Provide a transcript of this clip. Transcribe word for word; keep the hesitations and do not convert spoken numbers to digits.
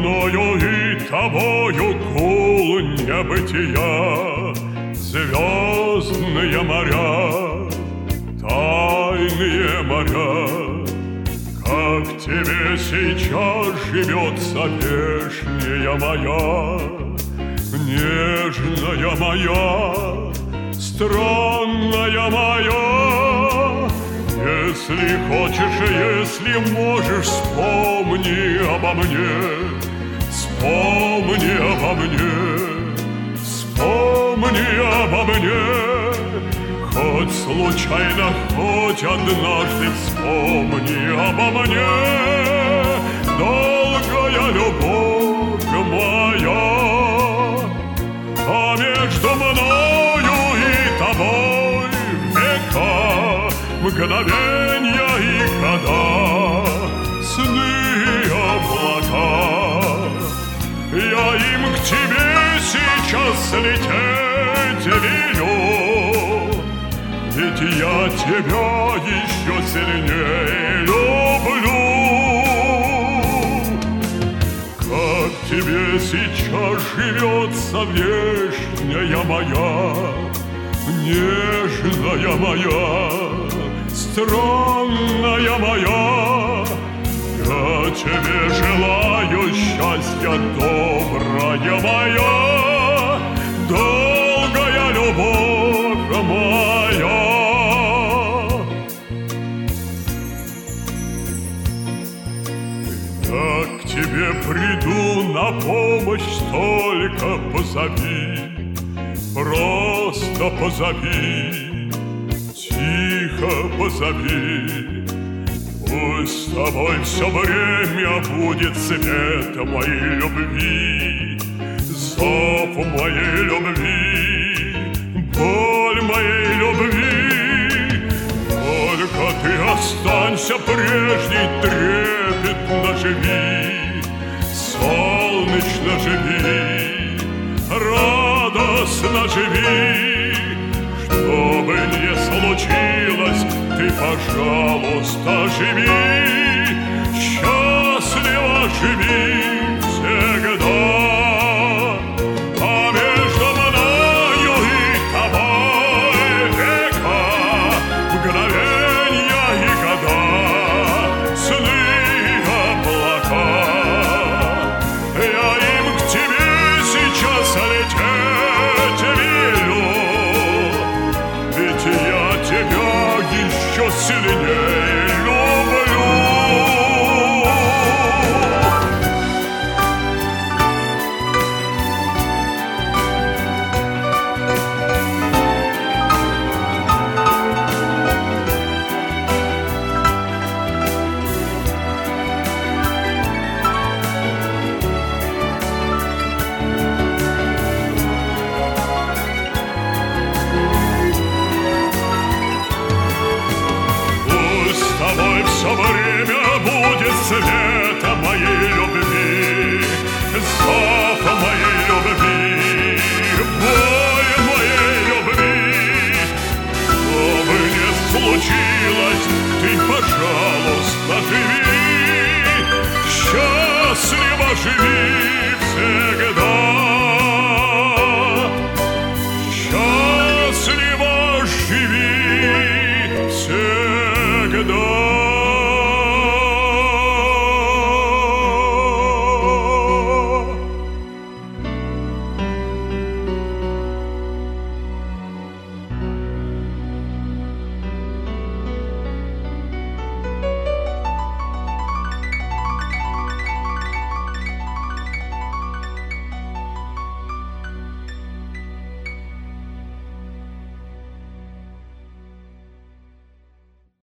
мною и тобою гул небытия, звездные моря, тайные моря. Как тебе сейчас живется, вешняя моя, нежная моя, странная моя? Если хочешь, если можешь, вспомни обо мне, вспомни обо мне, вспомни обо мне. Хоть случайно, хоть однажды вспомни обо мне. Долгая любовь моя, а между мною и тобой века, мгновенья и года, сны и облака. Я им к тебе сейчас лететь велю, ведь я тебя еще сильнее люблю. Как тебе сейчас живется, вешняя моя, нежная моя, странная моя? Я тебе желаю счастья, добрая моя, долгая любовь моя. Я к тебе приду на помощь, только позови, просто позови, тихо позови. Пусть с тобой все время будет свет моей любви, зов моей любви, боль моей любви. Только ты останься прежней, трепетно живи, солнечно живи, радостно живи. Что бы ни случилось, ты, пожалуйста, живи, счастливо живи всегда. А между мною и тобой века, мгновенья и года, сны и облака. Я им к тебе сейчас лететь велю, ведь я тебя еще сильнее люблю. Все время будет свет моей любви, зов моей любви, боль моей любви. Что бы ни случилось, ты, пожалуйста, живи, счастливо живи.